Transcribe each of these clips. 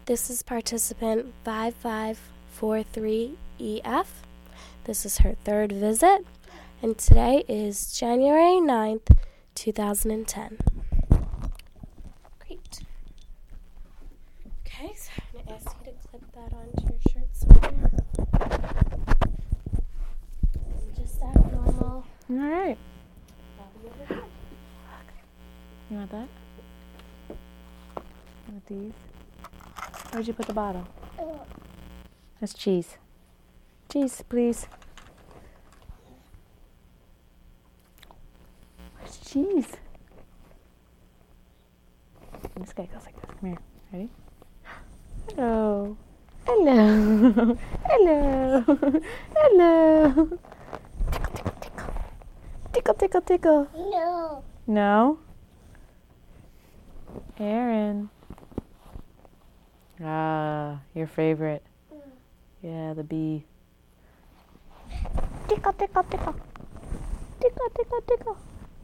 This is participant 5543EF. This is her third visit, and today is January 9th, 2010. Great. Okay, so I'm going to ask you to clip that onto your shirt somewhere. And just act normal. All right. Okay. You want that? You want these? Where'd you put the bottle? That's cheese. Cheese, please. Where's cheese? This guy goes like this. Come here. Ready? Hello. Hello. Hello. Hello. Tickle, tickle, tickle. Tickle, tickle, tickle. No. No? Aaron. Ah, your favorite. Yeah, the bee. Tickle, tickle, tickle. Tickle, tickle, tickle.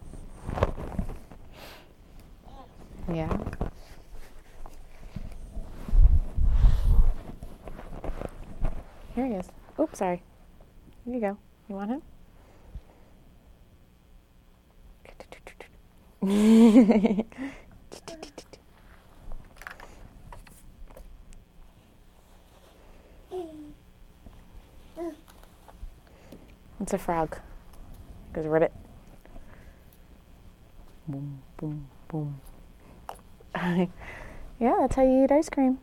Yeah. Here he is. Oops, sorry. Here you go. You want him? It's a frog. Goes ribbit. Boom, boom, boom. Yeah, that's how you eat ice cream.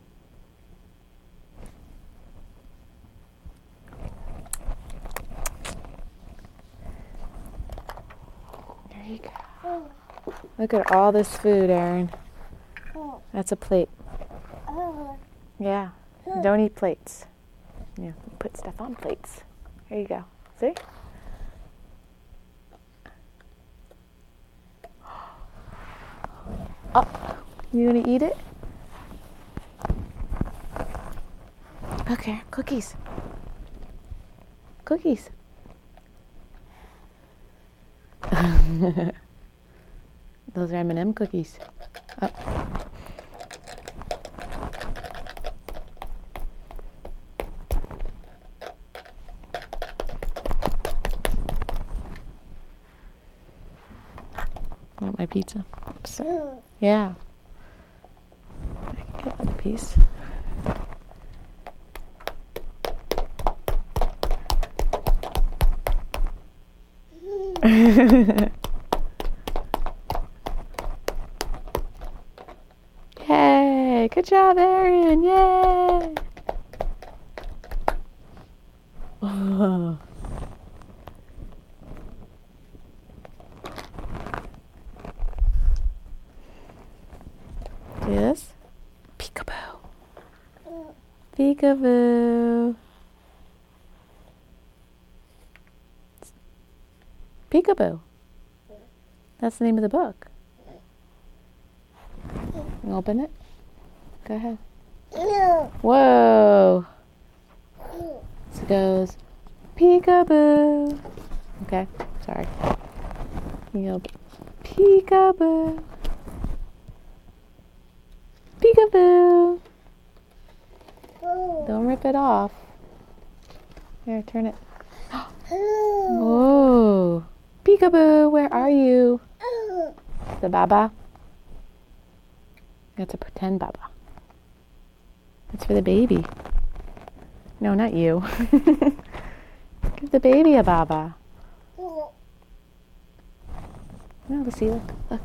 There you go. Look at all this food, Aaron. That's a plate. Yeah. Don't eat plates. Yeah, put stuff on plates. There you go. See? Oh, you gonna eat it? Okay, cookies. Cookies. Those are M&M cookies. Oh. Want my pizza? Oops. Yeah. I can get another piece. Yay! Good job, Aaron! Yay! Oh. See this? Peekaboo. Peekaboo. Peekaboo. That's the name of the book. You open it? Go ahead. No. Whoa. So it goes, peekaboo. Okay, sorry. You open. Peekaboo. Peekaboo. Don't rip it off. Here, turn it. Whoa. Peekaboo, where are you? The Baba? That's a pretend Baba. That's for the baby. No, not you. Give the baby a Baba. No, let's see, look, look.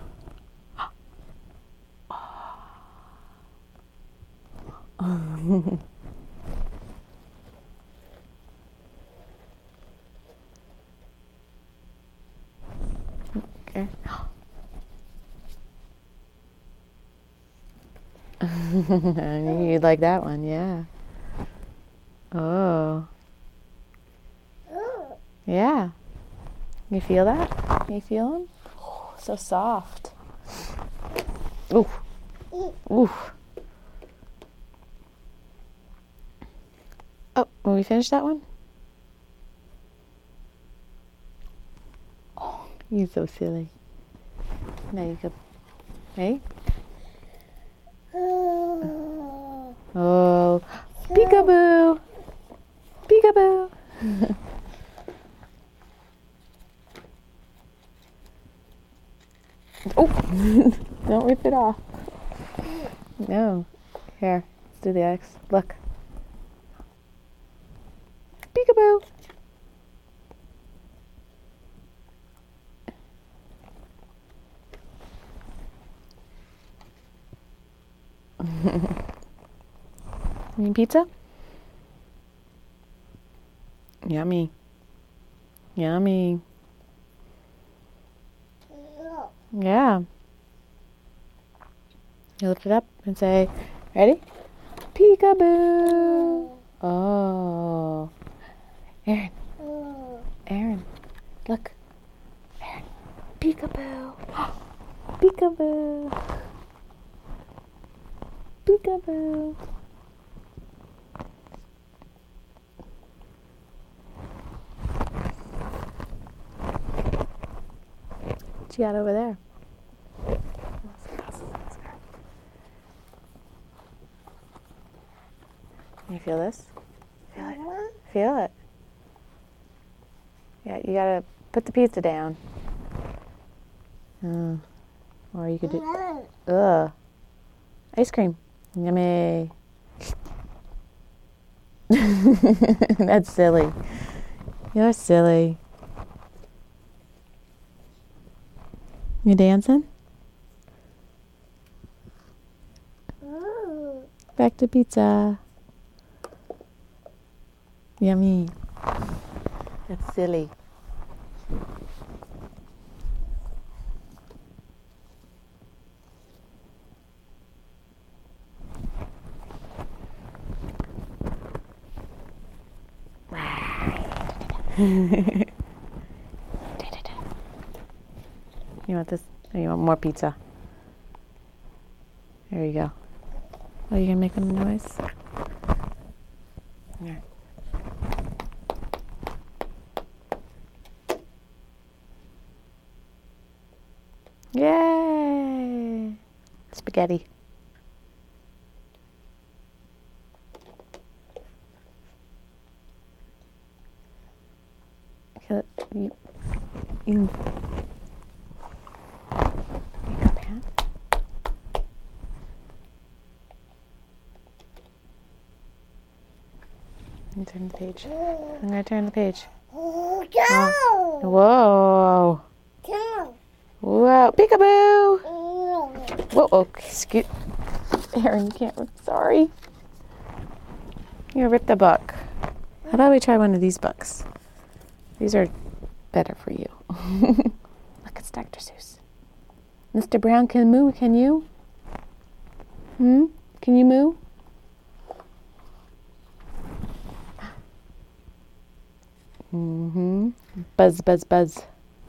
Okay. I knew you'd like that one, yeah. Oh. Yeah. You feel that? You feel them? Oh, so soft. Ooh. Ooh. Oh, will we finish that one? Oh, you're so silly. Now you go. Hey? Peekaboo. Peekaboo. Oh, don't rip it off. No. Here, let's do the X. Look. Peekaboo. You need pizza? Yummy. Yummy. Yeah. You lift it up and say, ready? Peekaboo. Oh. Aaron. Aaron. Look. Aaron. Peekaboo. Peekaboo. Peekaboo. What you got over there? Can you feel this? Feel it. Feel it. Yeah, you gotta put the pizza down. Or you could do. Ugh. Ice cream. Yummy. That's silly. You're silly. You dancing? Back to pizza. Yummy. That's silly. You want this? Or you want more pizza? There you go. Oh, you gonna make a noise? Here. Yay! Spaghetti. You got pen? I'm gonna turn the page. I'm gonna turn the page. Go. Whoa! Go. Whoa! Peekaboo! Go. Whoa! Okay, scoot. Aaron, you can't. Sorry. You ripped the book. How about we try one of these books? These are better for you. Look, it's Dr. Seuss. Mr. Brown can moo, can you? Can you moo? Buzz, buzz, buzz.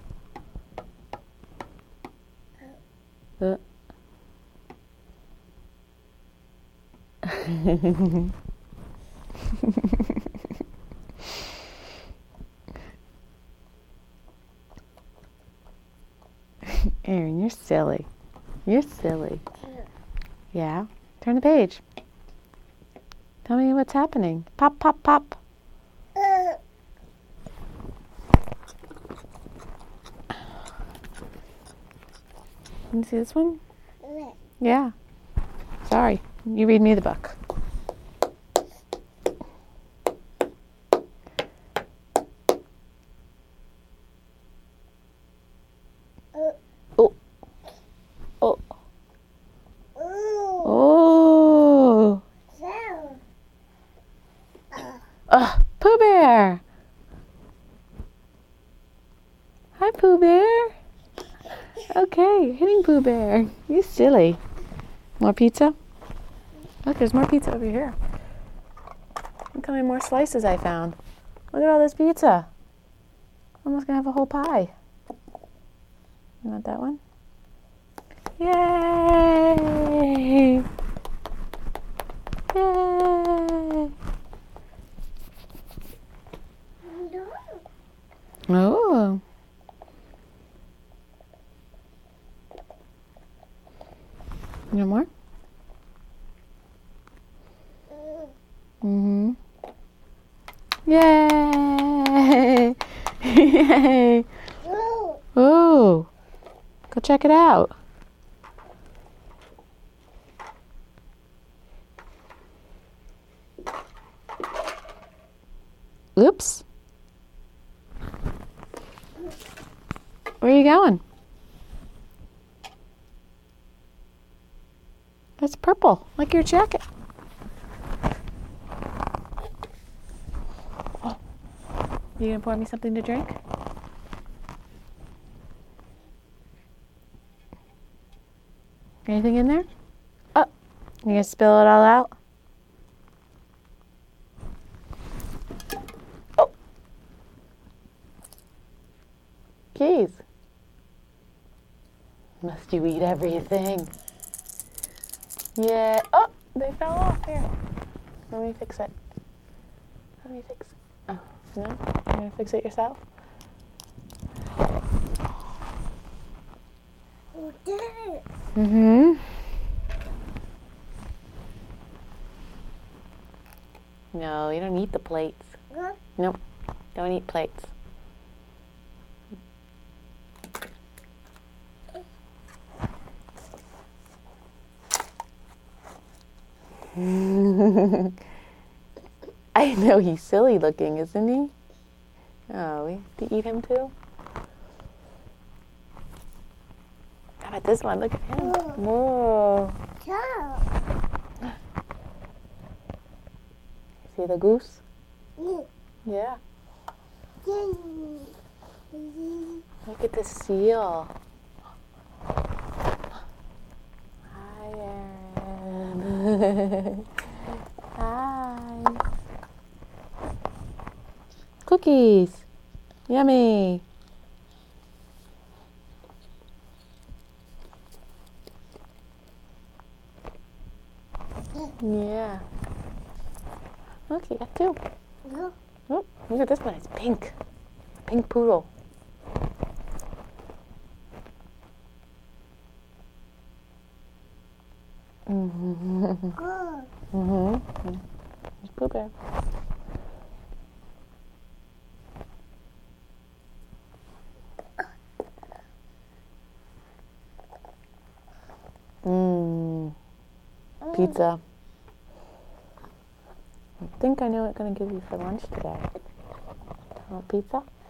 Aaron, you're silly. You're silly. Yeah? Turn the page. Tell me what's happening. Pop, pop, pop. Can you see this one? Yeah. Sorry. You read me the book. Oh. Oh. Oh. Pooh Bear. Hi, Pooh Bear. Okay, hitting Pooh Bear. You silly. More pizza? Look, there's more pizza over here. Look how many more slices I found. Look at all this pizza. I'm almost gonna have a whole pie. You want that one? Yay! Yay! Oh. You want more? Mm-hmm. Yay! Yay! Ooh! Go check it out. Oops. Where are you going? That's purple, like your jacket. Oh. You gonna pour me something to drink? Anything in there? Oh, you gonna spill it all out? Oh. Keys. Must you eat everything? Yeah. Oh, they fell off. Here. Let me fix it. Let me fix it. Oh, no? You're gonna fix it yourself? Mm-hmm. No, you don't eat the plates. Nope. Don't eat plates. I know he's silly looking, isn't he? Oh, we have to eat him too? How about this one? Look at him. Whoa. See the goose? Yeah. Look at the seal. Hi, Aaron. Hi. Cookies. Yummy. Yeah. Look, you got two. Oh, look at this one. It's pink. Pink poodle. Mm-hmm. Mm-hmm. There's Pooh Bear. Pizza. I think I know what I'm going to give you for lunch today. Want pizza?